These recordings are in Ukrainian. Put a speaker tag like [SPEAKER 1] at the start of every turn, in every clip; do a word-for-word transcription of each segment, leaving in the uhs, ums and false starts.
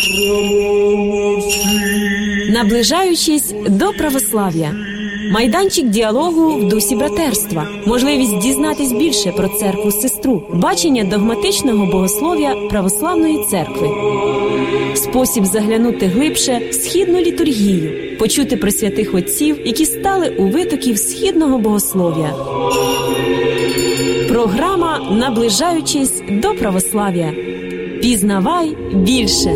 [SPEAKER 1] Наближаючись до православ'я. Майданчик діалогу в дусі братерства. Можливість дізнатись більше про церкву-сестру. Бачення догматичного богослов'я православної церкви. Спосіб заглянути глибше в східну літургію. Почути про святих отців, які стали у витоків східного богослов'я. Програма «Наближаючись до православ'я». Пізнавай більше.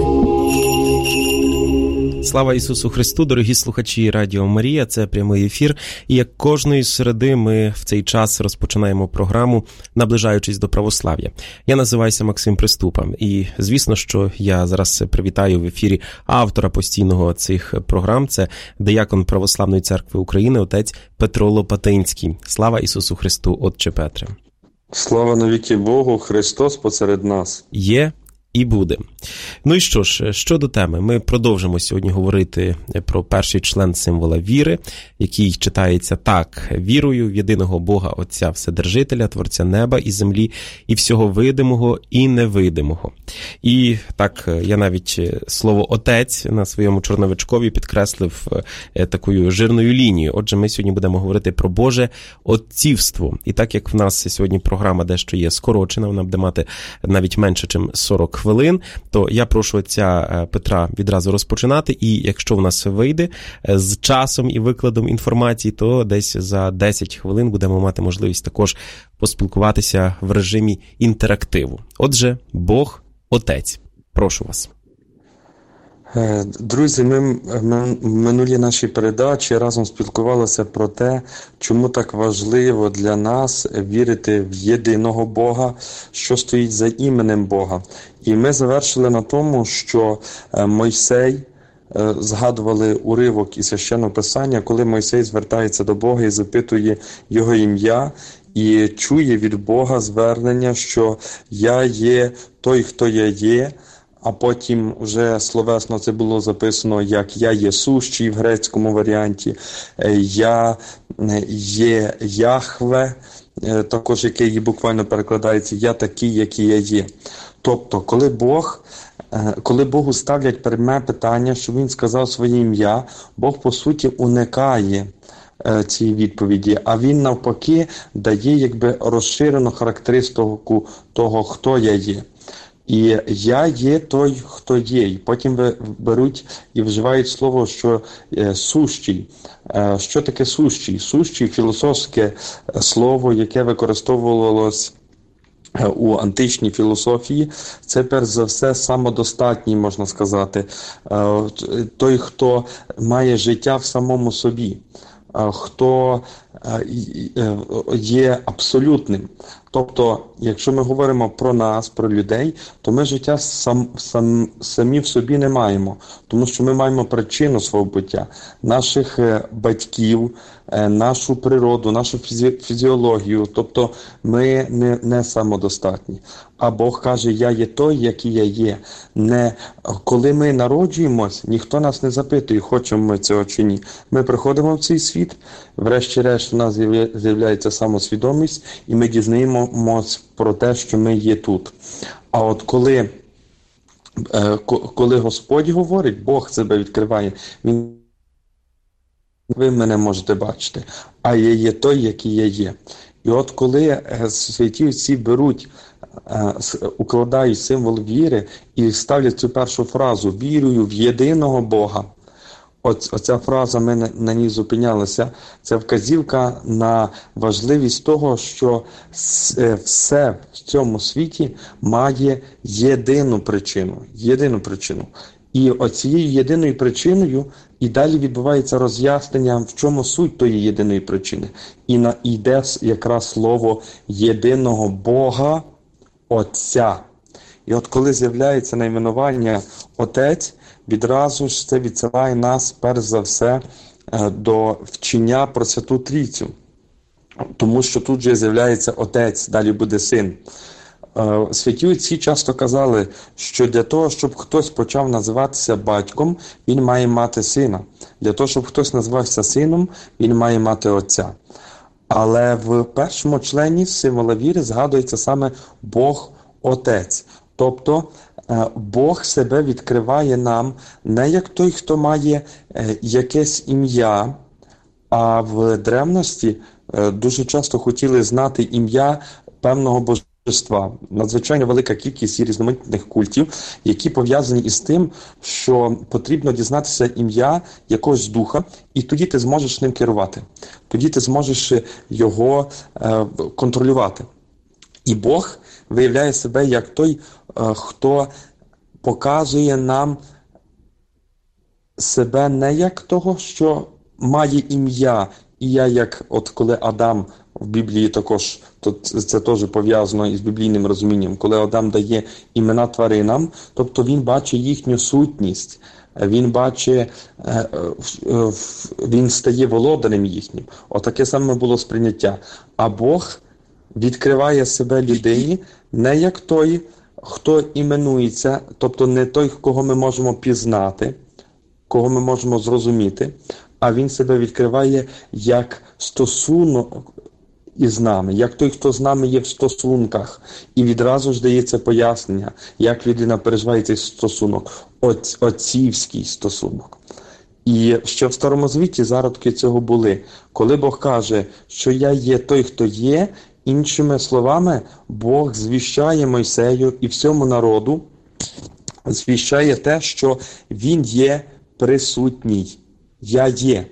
[SPEAKER 2] Слава Ісусу Христу, дорогі слухачі Радіо Марія, це прямий ефір. І як кожної середи ми в цей час розпочинаємо програму «Наближаючись до православ'я». Я називаюся Максим Приступа. І, звісно, що я зараз привітаю в ефірі автора постійного цих програм. Це диякон Православної церкви України, отець Петро Лопатинський. Слава Ісусу Христу, отче Петре.
[SPEAKER 3] Слава навіки Богу, Христос посеред нас.
[SPEAKER 2] Є і буде. Ну і що ж, щодо теми, ми продовжимо сьогодні говорити про перший член символа віри, який читається так: «Вірую в єдиного Бога Отця Вседержителя, Творця неба і землі, і всього видимого і невидимого». І так, я навіть слово «отець» на своєму чорновичкові підкреслив такою жирною лінією. Отже, ми сьогодні будемо говорити про Боже отцівство. І так як в нас сьогодні програма дещо є скорочена, вона буде мати навіть менше, ніж сорок хвилин, то я прошу отця Петра відразу розпочинати, і якщо в нас вийде з часом і викладом інформації, то десь за десять хвилин будемо мати можливість також поспілкуватися в режимі інтерактиву. Отже, Бог Отець. Прошу вас.
[SPEAKER 3] Друзі, ми, ми в минулій нашій передачі разом спілкувалися про те, чому так важливо для нас вірити в єдиного Бога, що стоїть за іменем Бога. І ми завершили на тому, що Мойсей, згадували уривок із Священного Писання, коли Мойсей звертається до Бога і запитує його ім'я, і чує від Бога звернення, що «Я є той, хто я є», а потім вже словесно це було записано як «Я є сущий» в грецькому варіанті, «Я є Яхве», також який буквально перекладається «Я такий, який я є». Тобто, коли Бог, коли Богу ставлять пряме питання, що Він сказав своє ім'я, Бог, по суті, уникає цієї відповіді, а Він навпаки дає якби розширену характеристику того, хто я є. І «я є той, хто є». І потім беруть і вживають слово, що «сущий». Що таке «сущий»? «Сущий» – філософське слово, яке використовувалось у античній філософії. Це, перш за все, самодостатній, можна сказати. Той, хто має життя в самому собі. Хто є абсолютним. Тобто, якщо ми говоримо про нас, про людей, то ми життя сам, сам, самі в собі не маємо, тому що ми маємо причину свого буття, наших батьків, нашу природу, нашу фізі, фізіологію, тобто ми не, не самодостатні. А Бог каже, я є той, який я є. Не, коли ми народжуємось, ніхто нас не запитує, хочемо ми цього чи ні. Ми приходимо в цей світ, врешті-решт у нас з'являється самосвідомість, і ми дізнаємося про те, що ми є тут. А от коли, коли Господь говорить, Бог себе відкриває, Він ви мене можете бачити, а я є той, який я є. І от коли святі отці беруть, укладають символ віри і ставлять цю першу фразу «Вірую в єдиного Бога», оця фраза, ми на ній зупинялися, це вказівка на важливість того, що все в цьому світі має єдину причину. Єдину причину. І оцією єдиною причиною і далі відбувається роз'яснення, в чому суть тої єдиної причини. І на, йде якраз слово єдиного Бога Отця. І от коли з'являється найменування Отець, відразу ж це відсилає нас, перш за все, до вчення про Святу Трійцю. Тому що тут же з'являється Отець, далі буде Син. Святі отці часто казали, що для того, щоб хтось почав називатися батьком, він має мати сина. Для того, щоб хтось називався сином, він має мати отця. Але в першому члені символа віри згадується саме Бог Отець. Тобто Бог себе відкриває нам не як той, хто має якесь ім'я, а в древності дуже часто хотіли знати ім'я певного божества. Надзвичайно велика кількість і різноманітних культів, які пов'язані із тим, що потрібно дізнатися ім'я якогось духа, і тоді ти зможеш ним керувати. Тоді ти зможеш його е, контролювати. І Бог виявляє себе як той, е, хто показує нам себе не як того, що має ім'я. І я, як от коли Адам в Біблії також, то це теж пов'язано із біблійним розумінням, коли Адам дає імена тваринам, тобто він бачить їхню сутність, він бачить, він стає володарем їхнім. Отаке саме було сприйняття. А Бог відкриває себе людині не як той, хто іменується, тобто не той, кого ми можемо пізнати, кого ми можемо зрозуміти, а він себе відкриває як стосунок із нами, як той, хто з нами є в стосунках. І відразу ж дається пояснення, як людина переживає цей стосунок, Оць, отцівський стосунок. І ще в Старому Завіті зародки цього були. Коли Бог каже, що я є той, хто є, іншими словами, Бог звіщає Мойсею і всьому народу, звіщає те, що він є присутній. Я є.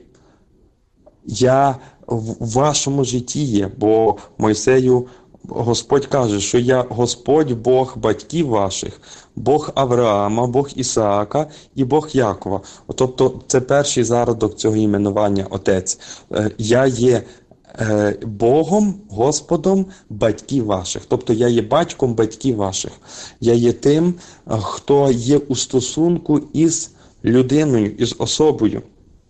[SPEAKER 3] Я в вашому житті є, бо Мойсею Господь каже, що я Господь Бог батьків ваших, Бог Авраама, Бог Ісаака і Бог Якова. Тобто це перший зародок цього іменування Отець. Я є Богом, Господом батьків ваших. Тобто я є батьком батьків ваших. Я є тим, хто є у стосунку із людиною, із особою.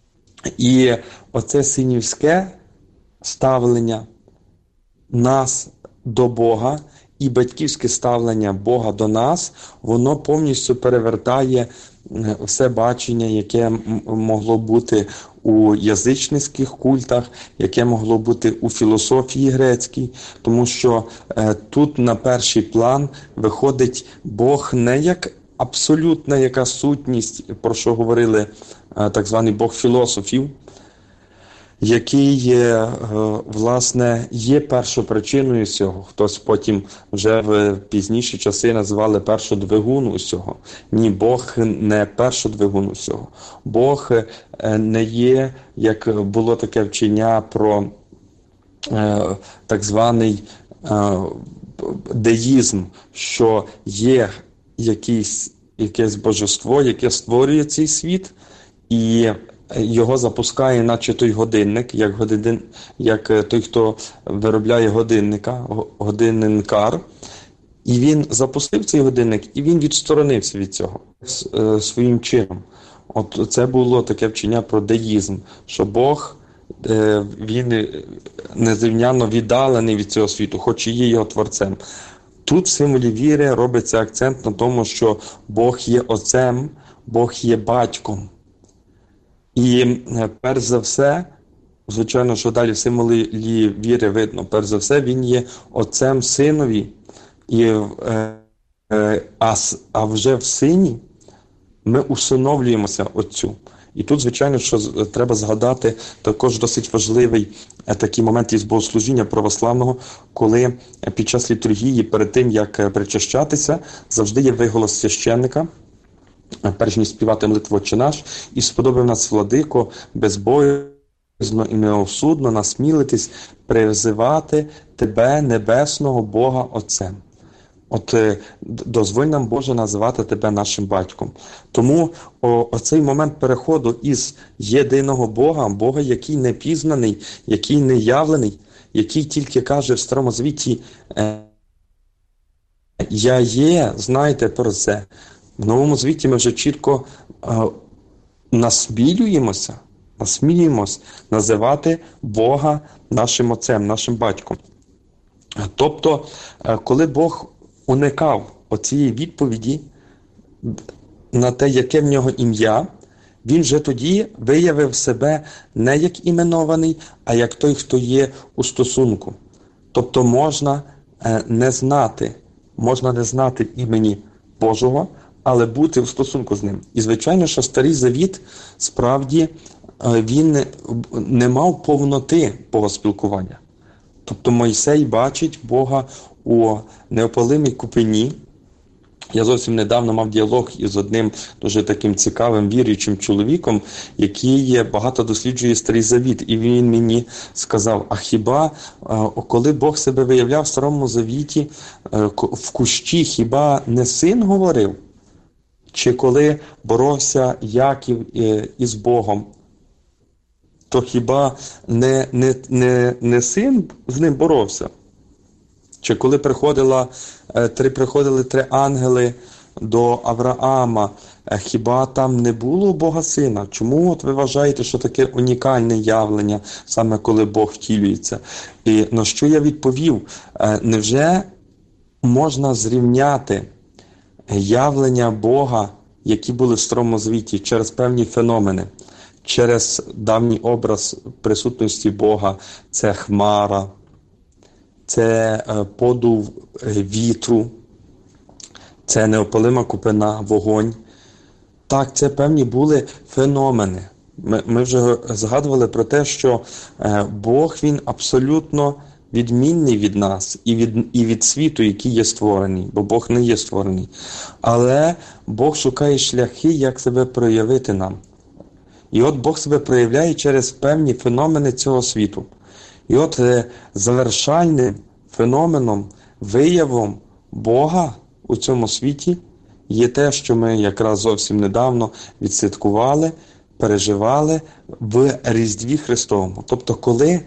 [SPEAKER 3] І оце синівське ставлення нас до Бога і батьківське ставлення Бога до нас, воно повністю перевертає все бачення, яке могло бути у язичницьких культах, яке могло бути у філософії грецькій, тому що е, тут на перший план виходить Бог не як абсолютна яка сутність, про що говорили е, так званий Бог філософів, який, е, власне, є першопричиною всього. Хтось потім вже в пізніші часи називали першодвигун усього. Ні, Бог не першодвигун усього. Бог е, не є, як було таке вчення про е, так званий е, деїзм, що є якийсь, якесь божество, яке створює цей світ, і його запускає, наче той годинник, як, годин, як той, хто виробляє годинника, годинникар. І він запустив цей годинник, і він відсторонився від цього своїм чином. От це було таке вчення про деїзм, що Бог, він незрівняно віддалений від цього світу, хоч і є його творцем. Тут в символі віри робиться акцент на тому, що Бог є отцем, Бог є батьком. І перш за все, звичайно, що далі в символі віри видно, перш за все, він є отцем синові, і, е, е, а, а вже в сині ми усиновлюємося отцю. І тут, звичайно, що треба згадати також досить важливий такий момент із богослужіння православного, коли під час літургії, перед тим, як причащатися, завжди є виголос священника, перш ніж співати молитву «Отче наш», і сподобав нас, владико, безбоязно і неосудно насмілитись призивати Тебе, небесного Бога, Отцем. От дозволь нам, Боже, називати Тебе нашим батьком. Тому о, оцей момент переходу із єдиного Бога, Бога, який не пізнаний, який не явлений, який тільки каже в Старому Завіті «Я є», знайте про це. В Новому Завіті ми вже чітко е, насмілюємося, насмілюємось називати Бога нашим Отцем, нашим батьком. Тобто, е, коли Бог уникав оцієї відповіді на те, яке в нього ім'я, він вже тоді виявив себе не як іменований, а як той, хто є у стосунку. Тобто можна е, не знати, можна не знати імені Божого, але бути в стосунку з ним. І, звичайно, що Старий Завіт, справді, він не мав повноти богоспілкування. Тобто Мойсей бачить Бога у неопалимій купині. Я зовсім недавно мав діалог із одним дуже таким цікавим віруючим чоловіком, який багато досліджує Старий Завіт. І він мені сказав, а хіба, коли Бог себе виявляв в Старому Завіті, в кущі, хіба не син говорив? Чи коли боровся Яків із Богом, то хіба не, не, не, не син з ним боровся? Чи коли приходила, три, приходили три ангели до Авраама, хіба там не було Бога Сина? Чому от ви вважаєте, що таке унікальне явлення, саме коли Бог втілюється? І на що я відповів? Невже можна зрівняти явлення Бога, які були в Старому Завіті, через певні феномени, через давній образ присутності Бога, це хмара, це подув вітру, це неопалима купина, вогонь. Так, це певні були феномени. Ми, ми вже згадували про те, що Бог, Він абсолютно відмінний від нас і від, і від світу, який є створений, бо Бог не є створений. Але Бог шукає шляхи, як себе проявити нам. І от Бог себе проявляє через певні феномени цього світу. І от е, завершальним феноменом, виявом Бога у цьому світі є те, що ми якраз зовсім недавно відсвяткували, переживали в Різдві Христовому. Тобто, коли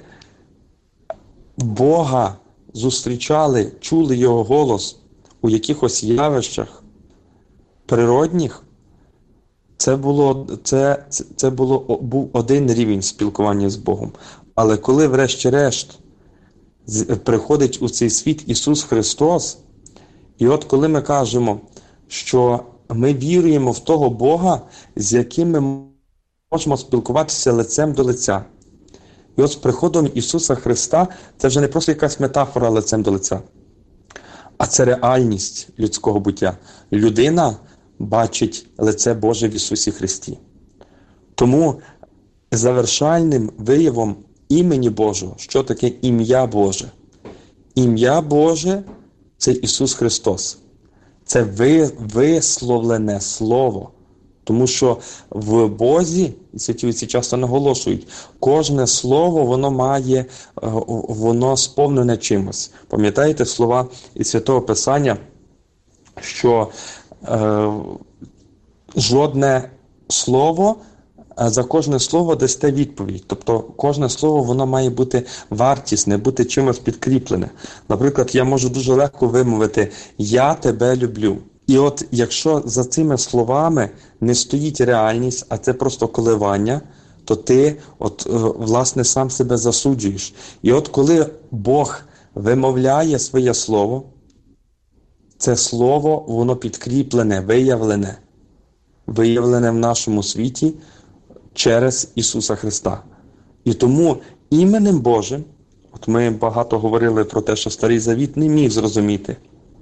[SPEAKER 3] Бога зустрічали, чули Його голос у якихось явищах природних, це було, це, це, це було, був один рівень спілкування з Богом. Але коли врешті-решт приходить у цей світ Ісус Христос, і от коли ми кажемо, що ми віруємо в того Бога, з яким ми можемо спілкуватися лицем до лиця. І от з приходом Ісуса Христа це вже не просто якась метафора лицем до лиця, а це реальність людського буття. Людина бачить лице Боже в Ісусі Христі. Тому завершальним виявом імені Божого, що таке ім'я Боже? Ім'я Боже – це Ісус Христос. Це висловлене Слово. Тому що в Бозі, і святі отці часто наголошують, кожне слово, воно має, воно сповнене чимось. Пам'ятаєте слова із Святого Писання, що е, жодне слово, за кожне слово дасте відповідь. Тобто кожне слово, воно має бути вартісне, бути чимось підкріплене. Наприклад, я можу дуже легко вимовити «Я тебе люблю». І от якщо за цими словами не стоїть реальність, а це просто коливання, то ти, от, власне, сам себе засуджуєш. І от коли Бог вимовляє своє слово, це слово, воно підкріплене, виявлене, виявлене в нашому світі через Ісуса Христа. І тому іменем Божим, от ми багато говорили про те, що Старий Завіт не міг зрозуміти,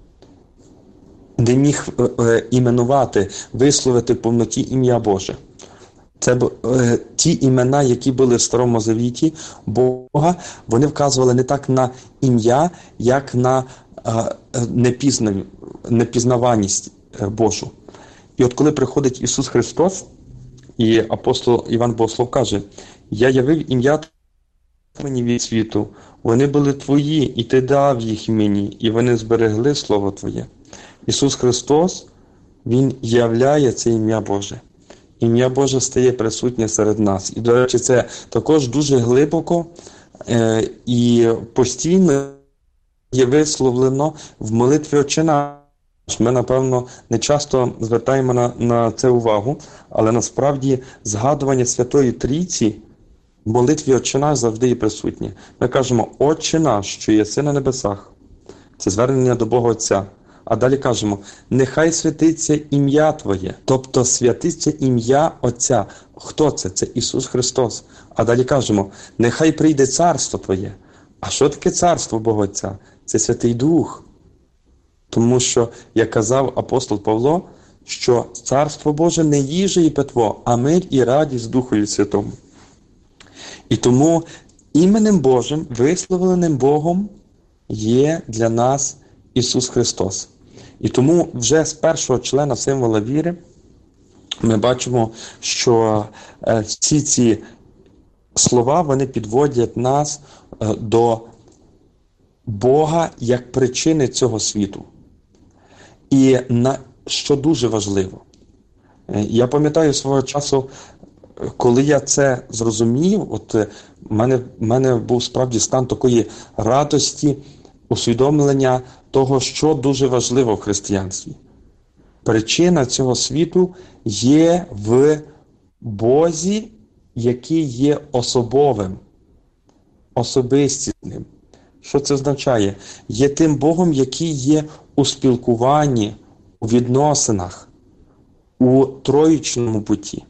[SPEAKER 3] не міг е, іменувати, висловити в повноті ім'я Боже. Це е, ті імена, які були в Старому Завіті Бога, вони вказували не так на ім'я, як на е, непізнав, непізнаваність е, Божу. І от коли приходить Ісус Христос, і апостол Іван Богослов каже, «Я явив ім'я мені від світу, вони були твої, і ти дав їх мені, і вони зберегли Слово Твоє». Ісус Христос, Він являє це ім'я Боже. Ім'я Боже стає присутнє серед нас. І, до речі, це також дуже глибоко е, і постійно є висловлено в молитві «Отче наш». Ми, напевно, не часто звертаємо на, на це увагу, але насправді згадування Святої Трійці в молитві «Отче наш» завжди є присутнє. Ми кажемо «Отче наш, що єси на небесах». Це звернення до Бога Отця. А далі кажемо, нехай святиться ім'я Твоє, тобто святиться ім'я Отця. Хто це? Це Ісус Христос. А далі кажемо, нехай прийде царство Твоє. А що таке царство Бога Отця? Це Святий Дух. Тому що, як казав апостол Павло, що Царство Боже не їжа і питво, а мир і радість Духові Святому. І тому іменем Божим, висловленим Богом, є для нас Ісус Христос. І тому вже з першого члена символа віри ми бачимо, що всі ці слова, вони підводять нас до Бога як причини цього світу. І на, що дуже важливо, я пам'ятаю свого часу, коли я це зрозумів, от в мене, в мене був справді стан такої радості, усвідомлення того, що дуже важливо в християнстві. Причина цього світу є в Бозі, який є особовим, особистісним. Що це означає? Є тим Богом, який є у спілкуванні, у відносинах, у троїчному путі.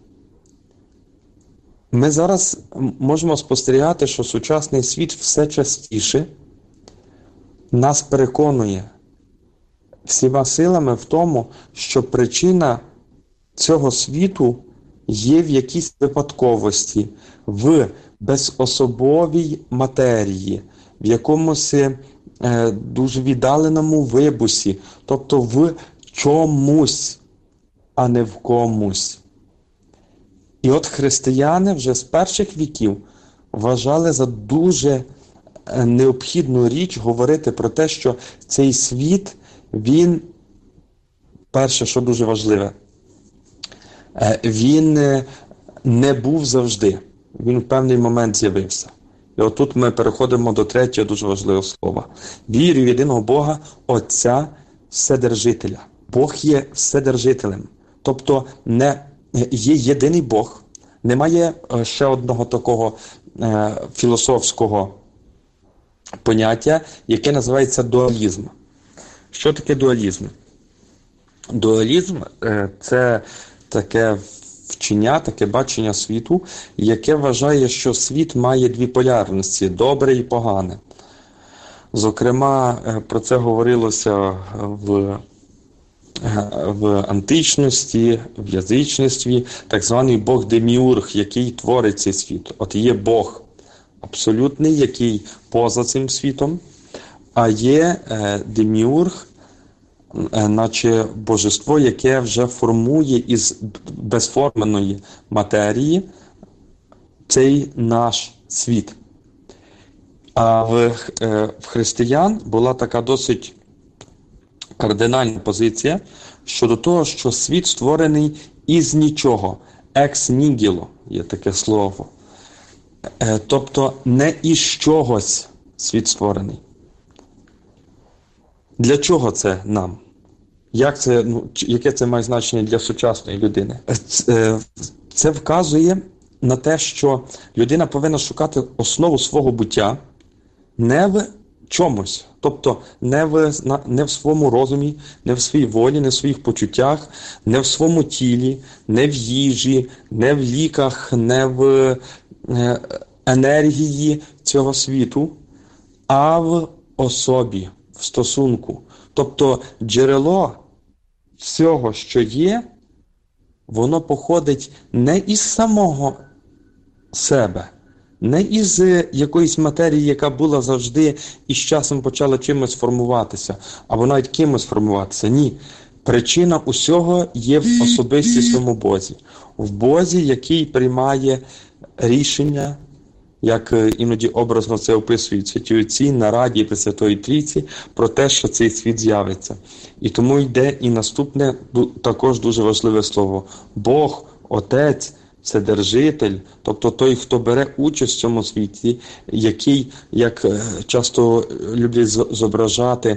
[SPEAKER 3] Ми зараз можемо спостерігати, що сучасний світ все частіше нас переконує всіма силами в тому, що причина цього світу є в якійсь випадковості, в безособовій матерії, в якомусь е, дуже віддаленому вибусі, тобто в чомусь, а не в комусь. І от християни вже з перших віків вважали за дуже необхідну річ говорити про те, що цей світ, він, перше, що дуже важливе, він не був завжди. Він в певний момент з'явився. І отут ми переходимо до третього дуже важливого слова. Вірю в єдиного Бога, Отця, Вседержителя. Бог є Вседержителем. Тобто не є єдиний Бог. Немає ще одного такого е, філософського поняття, яке називається дуалізм. Що таке дуалізм? Дуалізм е, – це таке вчення, таке бачення світу, яке вважає, що світ має дві полярності – добре і погане. Зокрема, про це говорилося в, в античності, в язичництві, так званий Бог Деміург, який творить цей світ. От є Бог абсолютний, який поза цим світом, а є Деміург, наче божество, яке вже формує із безформеної матерії цей наш світ. А в, в християн була така досить кардинальна позиція щодо того, що світ створений із нічого. Екс нігіло є таке слово. Тобто не із чогось світ створений. Для чого це нам? Як це, ну, яке це має значення для сучасної людини? Це, це вказує на те, що людина повинна шукати основу свого буття не в чомусь, тобто не в, не в своєму розумі, не в своїй волі, не в своїх почуттях, не в своєму тілі, не в їжі, не в ліках, не в енергії цього світу, а в особі, в стосунку. Тобто джерело всього, що є, воно походить не із самого себе, не із якоїсь матерії, яка була завжди і з часом почала чимось формуватися, або навіть кимось формуватися. Ні. Причина усього є в особистісному Бозі. В Бозі, який приймає рішення, як іноді образно це описують святі отці на Раді Пресвятої Трійці, про те, що цей світ з'явиться. І тому йде і наступне, також дуже важливе слово. Бог, Отець, Вседержитель, тобто той, хто бере участь в цьому світі, який, як часто люблять зображати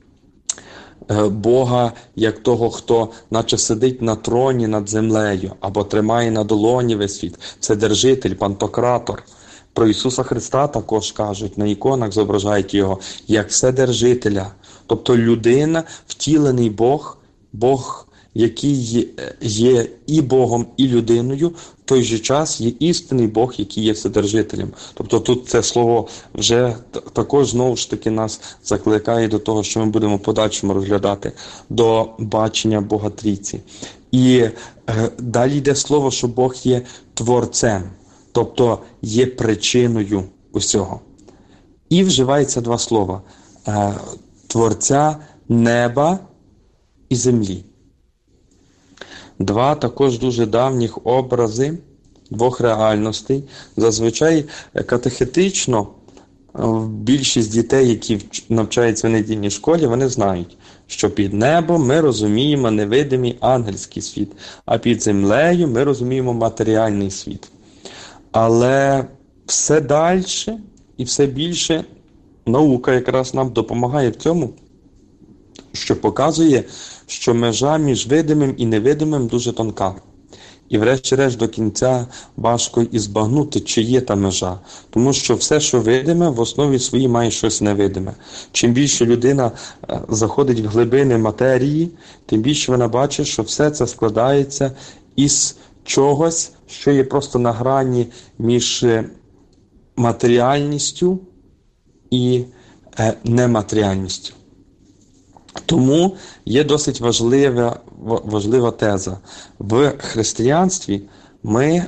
[SPEAKER 3] Бога, як того, хто наче сидить на троні над землею, або тримає на долоні весь світ. Вседержитель, Пантократор. Про Ісуса Христа також кажуть, на іконах зображають Його, як Вседержителя. Тобто людина, втілений Бог, Бог, який є і Богом, і людиною, в той же час є істинний Бог, який є Вседержителем. Тобто тут це слово вже також знову ж таки нас закликає до того, що ми будемо в подальшому розглядати, до бачення Бога Трійці. І е, далі йде слово, що Бог є Творцем, тобто є причиною усього. І вживається два слова е, – Творця неба і землі. Два також дуже давніх образи двох реальностей. Зазвичай катехетично більшість дітей, які навчаються в недільній школі, вони знають, що під небом ми розуміємо невидимий ангельський світ, а під землею ми розуміємо матеріальний світ. Але все далі і все більше наука якраз нам допомагає в цьому, що показує, що межа між видимим і невидимим дуже тонка. І врешті-решт до кінця важко і збагнути, чи є та межа. Тому що все, що видиме, в основі своїй має щось невидиме. Чим більше людина заходить в глибини матерії, тим більше вона бачить, що все це складається із чогось, що є просто на грані між матеріальністю і нематеріальністю. Тому є досить важлива, важлива теза. В християнстві ми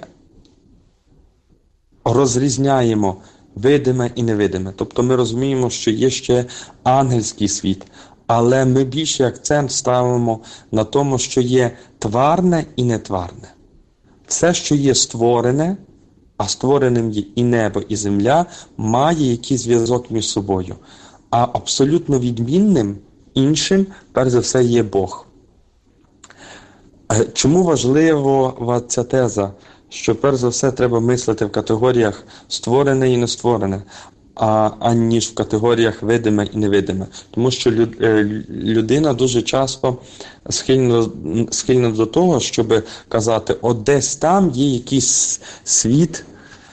[SPEAKER 3] розрізняємо видиме і невидиме. Тобто ми розуміємо, що є ще ангельський світ, але ми більше акцент ставимо на тому, що є тварне і нетварне. Все, що є створене, а створеним є і небо, і земля, має якийсь зв'язок між собою. А абсолютно відмінним іншим, перш за все, є Бог. Чому важлива ця теза? Що, перш за все, треба мислити в категоріях створене і нестворене, а, аніж в категоріях видиме і невидиме. Тому що люд, людина дуже часто схильна, схильна до того, щоб казати, от десь там є якийсь світ,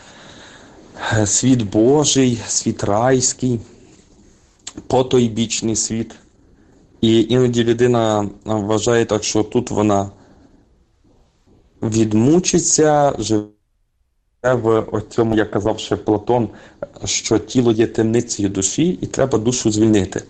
[SPEAKER 3] світ Божий, світ райський, потойбічний світ. І іноді людина вважає так, що тут вона відмучиться, живе в цьому, як казав ще Платон, що тіло є темницею душі і треба душу звільнити.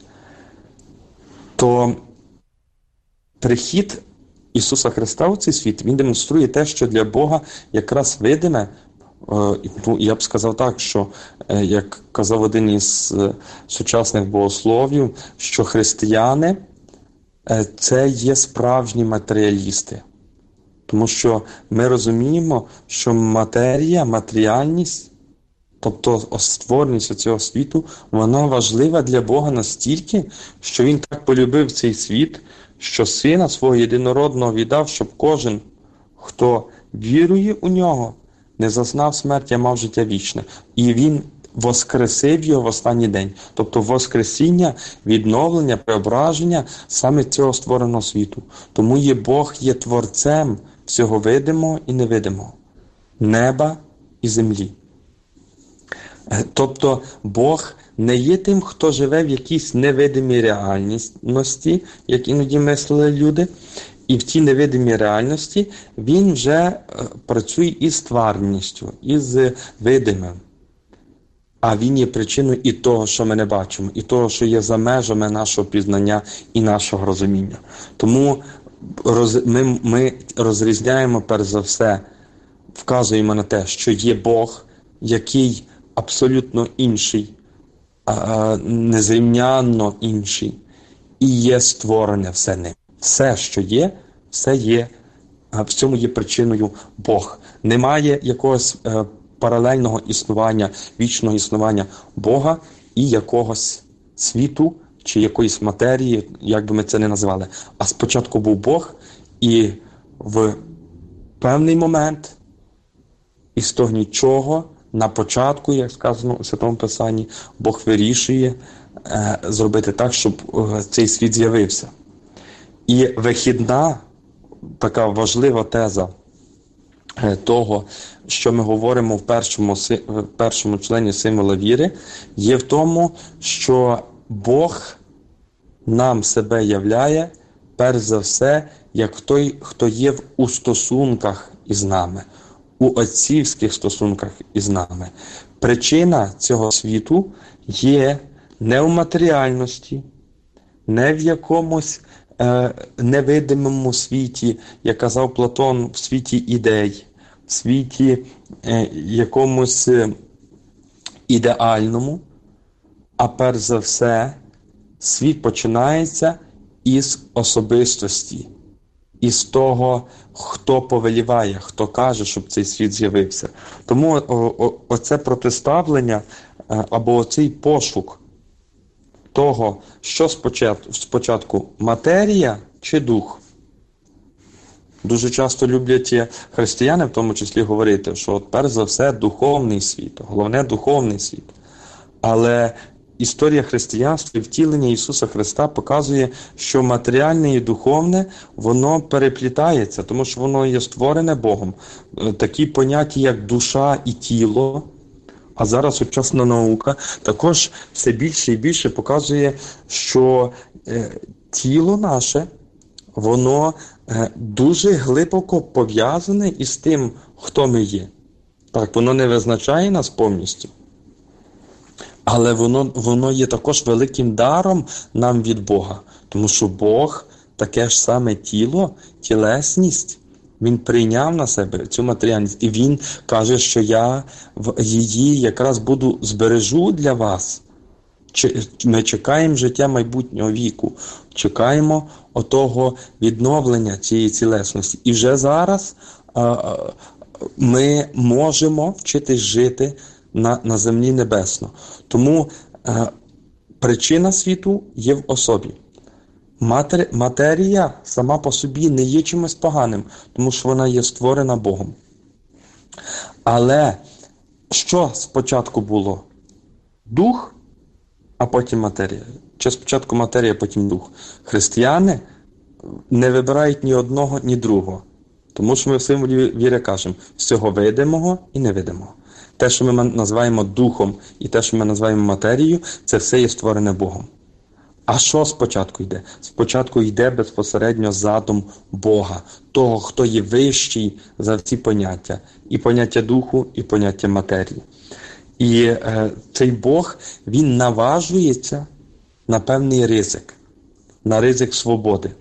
[SPEAKER 3] То прихід Ісуса Христа у цей світ, Він демонструє те, що для Бога якраз видиме. Ну, я б сказав так, що, як казав один із сучасних богословів, що християни – це є справжні матеріалісти. Тому що ми розуміємо, що матерія, матеріальність, тобто створеність цього світу, вона важлива для Бога настільки, що Він так полюбив цей світ, що Сина Свого Єдинородного віддав, щоб кожен, хто вірує у Нього, не зазнав смерті, а мав життя вічне. І Він воскресив його в останній день. Тобто воскресіння, відновлення, преображення саме цього створеного світу. Тому є Бог є творцем всього видимого і невидимого, неба і землі. Тобто Бог не є тим, хто живе в якійсь невидимій реальності, як іноді мислили люди, і в тій невидимій реальності він вже працює із тварністю, із видимим. А він є причиною і того, що ми не бачимо, і того, що є за межами нашого пізнання і нашого розуміння. Тому роз, ми, ми розрізняємо, перш за все, вказуємо на те, що є Бог, який абсолютно інший, незрівнянно інший, і є створене все ним. Все, що є, все є, в цьому є причиною Бог. Немає якогось е, паралельного існування, вічного існування Бога і якогось світу чи якоїсь матерії, як би ми це не називали. А спочатку був Бог, і в певний момент із того нічого, на початку, як сказано у Святому Писанні, Бог вирішує е, зробити так, щоб е, цей світ з'явився. І вихідна, така важлива теза того, що ми говоримо в першому, в першому члені символа віри, є в тому, що Бог нам себе являє перш за все, як той, хто є у стосунках із нами, у отцівських стосунках із нами. Причина цього світу є не в матеріальності, не в якомусь е, невидимому світі, як казав Платон, в світі ідей, в світі е, якомусь е, ідеальному, а перш за все, світ починається із особистості, із того, хто повеліває, хто каже, щоб цей світ з'явився. Тому о, о, оце протиставлення або оцей пошук того, що спочатку, спочатку матерія чи дух. Дуже часто люблять християни в тому числі говорити, що от перш за все духовний світ, головне духовний світ. Але історія християнства і втілення Ісуса Христа показує, що матеріальне і духовне, воно переплітається, тому що воно є створене Богом. Такі поняття, як душа і тіло, а зараз сучасна наука також все більше і більше показує, що е, тіло наше, воно е, дуже глибоко пов'язане із тим, хто ми є. Так, воно не визначає нас повністю. Але воно, воно є також великим даром нам від Бога. Тому що Бог, таке ж саме тіло, тілесність, Він прийняв на себе цю матеріальність. І Він каже, що я її якраз буду збережу для вас. Ми чекаємо життя майбутнього віку. Чекаємо отого відновлення цієї цілесності. І вже зараз а, ми можемо вчитись жити на, на землі небесно. Тому е, причина світу є в особі. Матер, матерія сама по собі не є чимось поганим, тому що вона є створена Богом. Але що спочатку було? Дух, а потім матерія. Чи спочатку матерія, а потім дух? Християни не вибирають ні одного, ні другого. Тому що ми в символі віри кажемо всього видимого і невидимого. Те, що ми називаємо духом, і те, що ми називаємо матерією, це все є створене Богом. А що спочатку йде? Спочатку йде безпосередньо задум Бога, того, хто є вищий за всі поняття. І поняття духу, і поняття матерії. І е, цей Бог, він наважується на певний ризик, на ризик свободи.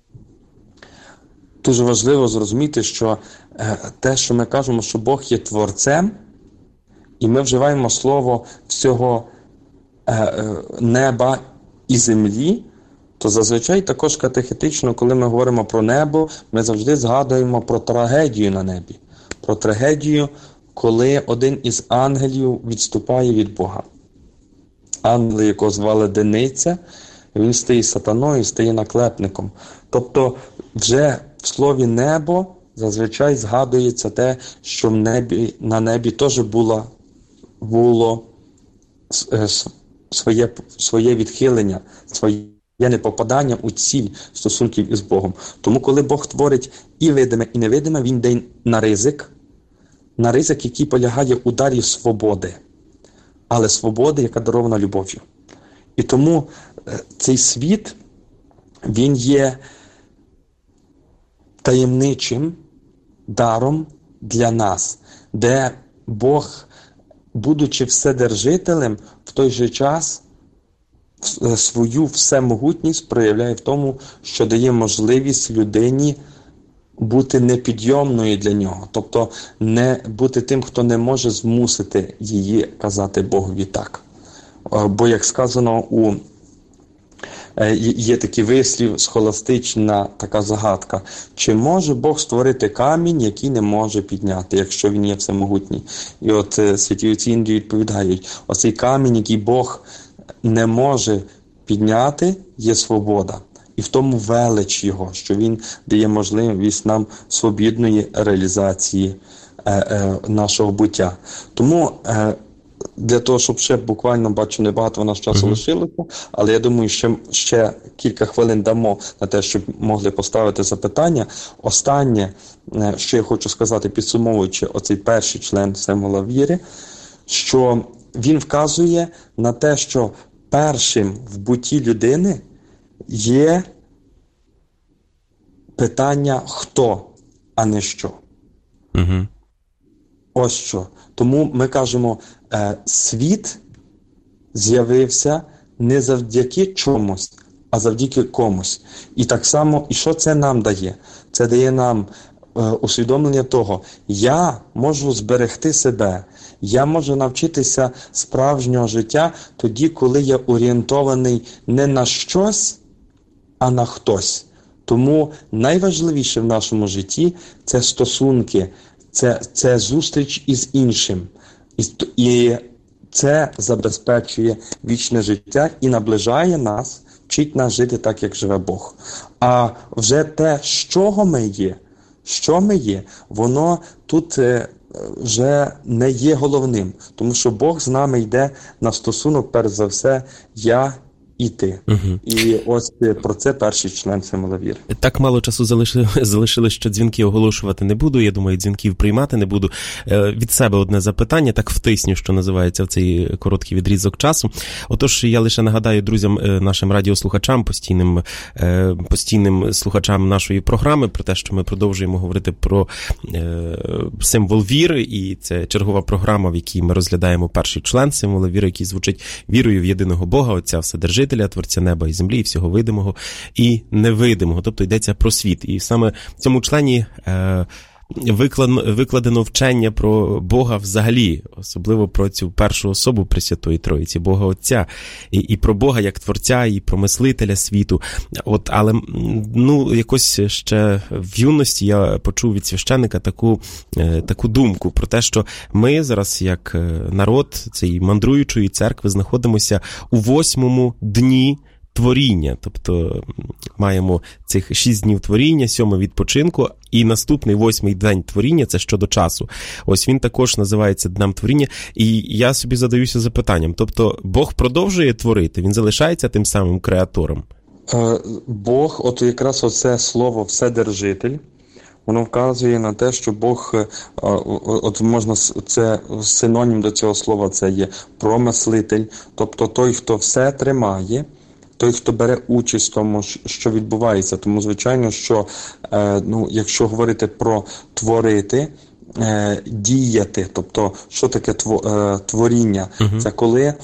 [SPEAKER 3] Дуже важливо зрозуміти, що е, те, що ми кажемо, що Бог є творцем, і ми вживаємо слово всього е, е, неба і землі, то зазвичай також катехетично, коли ми говоримо про небо, ми завжди згадуємо про трагедію на небі. Про трагедію, коли один із ангелів відступає від Бога. Ангел, якого звали Дениця, він стає сатаною, стає наклепником. Тобто вже в слові «небо» зазвичай згадується те, що в небі, на небі теж було, було своє, своє відхилення, своє непопадання у ціль стосунків із Богом. Тому коли Бог творить і видиме, і невидиме, він йде на ризик, на ризик, який полягає у дарі свободи, але свободи, яка дарована любов'ю. І тому цей світ, він є таємничим даром для нас, де Бог, будучи вседержителем, в той же час свою всемогутність проявляє в тому, що дає можливість людині бути непідйомною для нього. Тобто не бути тим, хто не може змусити її казати Богові так. Бо, як сказано, у є такий вислів, схоластична така загадка. Чи може Бог створити камінь, який не може підняти, якщо він є всемогутній? І от святі отці Індії відповідають, оцей камінь, який Бог не може підняти, є свобода. І в тому велич його, що він дає можливість нам свобідної реалізації е, е, нашого буття. Тому е, для того, щоб ще буквально, бачу, небагато у нас часу mm-hmm. лишилося, але я думаю, ще, ще кілька хвилин дамо на те, щоб могли поставити запитання. Останнє, що я хочу сказати, підсумовуючи оцей перший член символа віри, що він вказує на те, що першим в бутті людини є питання «хто?», а не «що?».
[SPEAKER 2] Угу.
[SPEAKER 3] Ось що. Тому ми кажемо, е, світ з'явився не завдяки чомусь, а завдяки комусь. І так само, і що це нам дає? Це дає нам е, усвідомлення того, я можу зберегти себе, я можу навчитися справжнього життя тоді, коли я орієнтований не на щось, а на хтось. Тому найважливіше в нашому житті – це стосунки, це, це зустріч із іншим. І, і це забезпечує вічне життя і наближає нас, вчить нас жити так, як живе Бог. А вже те, з чого ми є, що ми є, воно тут вже не є головним. Тому що Бог з нами йде на стосунок, перш за все, я і ти. Угу. І ось про це перший член символа віри.
[SPEAKER 2] Так мало часу залишили, залишили, що дзвінки оголошувати не буду. Я думаю, дзвінків приймати не буду. Від себе одне запитання, так втисню, що називається, в цей короткий відрізок часу. Отож, я лише нагадаю друзям, нашим радіослухачам, постійним, постійним слухачам нашої програми, про те, що ми продовжуємо говорити про символ віри, і це чергова програма, в якій ми розглядаємо перший член символа віри, який звучить: вірою в єдиного Бога, Отця Вседержителя, Творця неба і землі, і всього видимого і невидимого. Тобто йдеться про світ. І саме в цьому члені е, викладено вчення про Бога взагалі, особливо про цю першу особу Пресвятої Троїці, Бога Отця, і, і про Бога як Творця, і про Мислителя світу. От, але, ну, якось ще в юності я почув від священника таку, таку думку про те, що ми зараз, як народ цієї мандруючої церкви, знаходимося у восьмому дні творіння, тобто маємо цих шість днів творіння, сьомий відпочинку, і наступний восьмий день творіння, це щодо часу. Ось він також називається Днем творіння, і я собі задаюся запитанням, тобто Бог продовжує творити, він залишається тим самим креатором?
[SPEAKER 3] Бог, от якраз оце слово «вседержитель», воно вказує на те, що Бог, от можна, це синонім до цього слова, це є промислитель, тобто той, хто все тримає, той, хто бере участь в тому, що відбувається. Тому, звичайно, що, е, ну, якщо говорити про творити, е, діяти, тобто, що таке тво, е, творіння? Uh-huh. Це коли е,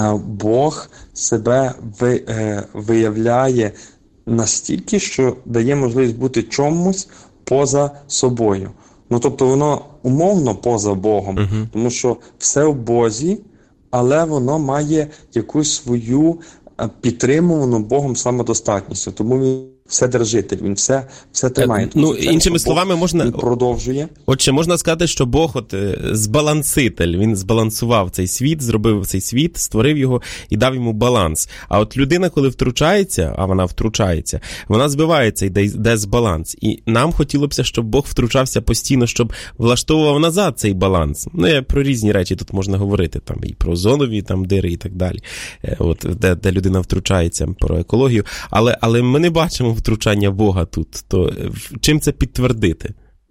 [SPEAKER 3] Бог себе ви, е, виявляє настільки, що дає можливість бути чомусь поза собою. Ну, тобто, воно умовно поза Богом, uh-huh. тому що все в Бозі, але воно має якусь свою підтримувану Богом самодостатністю. Тому він вседержитель, він все, все тримає.
[SPEAKER 2] Ну, іншими словами, можна...
[SPEAKER 3] Він продовжує.
[SPEAKER 2] Отже, можна сказати, що Бог от збаланситель, він збалансував цей світ, зробив цей світ, створив його і дав йому баланс. А от людина, коли втручається, а вона втручається, вона збивається, йде дезбаланс. І нам хотілося б, щоб Бог втручався постійно, щоб влаштовував назад цей баланс. Ну, я про різні речі тут можна говорити, там і про озонові там дири і так далі, от, де, де людина втручається, про екологію. Але, але ми не бачимо втручання Бога тут. То чим це підтвердити?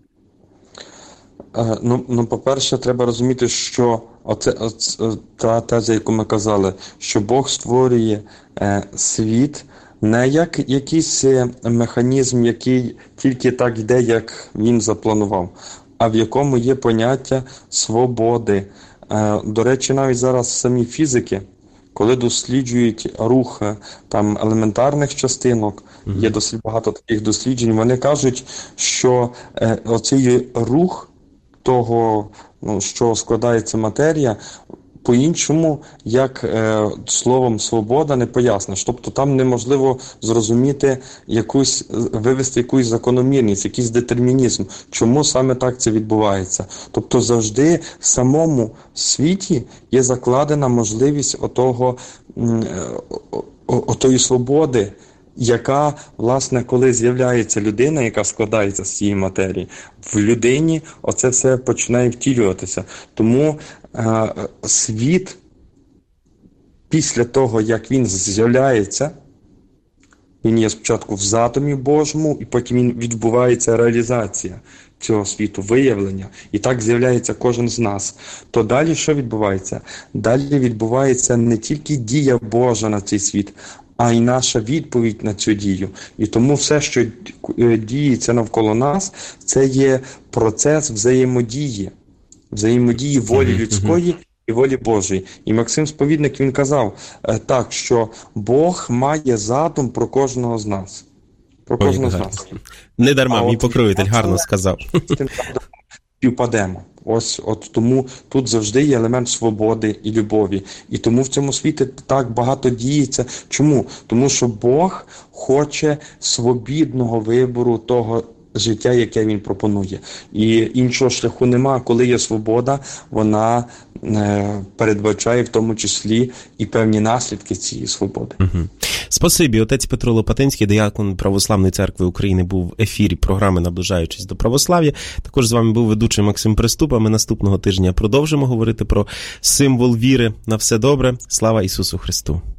[SPEAKER 3] Ну, ну, по-перше, треба розуміти, що оце, оце, та теза, яку ми казали, що Бог створює е, світ не як якийсь механізм, який тільки так йде, як він запланував, а в якому є поняття свободи. Е, до речі, навіть зараз самі фізики, коли досліджують рух там елементарних частинок, mm-hmm. є досить багато таких досліджень, вони кажуть, що е, оцей рух того, ну, що складається матерія, по-іншому, як е, словом «свобода» не поясниш. Тобто там неможливо зрозуміти якусь, вивести якусь закономірність, якийсь детермінізм, чому саме так це відбувається. Тобто завжди в самому світі є закладена можливість отого, отої свободи, яка, власне, коли з'являється людина, яка складається з цієї матерії, в людині оце все починає втілюватися. Тому е, світ, після того, як він з'являється, він є спочатку в задумі Божому, і потім він відбувається реалізація цього світу, виявлення. І так з'являється кожен з нас. То далі що відбувається? Далі відбувається не тільки дія Божа на цей світ, а й наша відповідь на цю дію. І тому все, що діється навколо нас, це є процес взаємодії, взаємодії волі людської і волі Божої. І Максим Сповідник, він казав так, що Бог має задум про кожного з нас. Про кожного з нас.
[SPEAKER 2] Не дарма, мій покровитель гарно сказав.
[SPEAKER 3] Співпадемо. Ось от тому тут завжди є елемент свободи і любові. І тому в цьому світі так багато діється. Чому? Тому що Бог хоче свобідного вибору того життя, яке він пропонує. І іншого шляху нема. Коли є свобода, вона е, передбачає в тому числі і певні наслідки цієї свободи.
[SPEAKER 2] Угу. Спасибі. Отець Петро Лопатинський, диякон Православної церкви України, був в ефірі програми «Наближаючись до православ'я». Також з вами був ведучий Максим Приступ, а ми наступного тижня продовжимо говорити про символ віри. На все добре. Слава Ісусу Христу!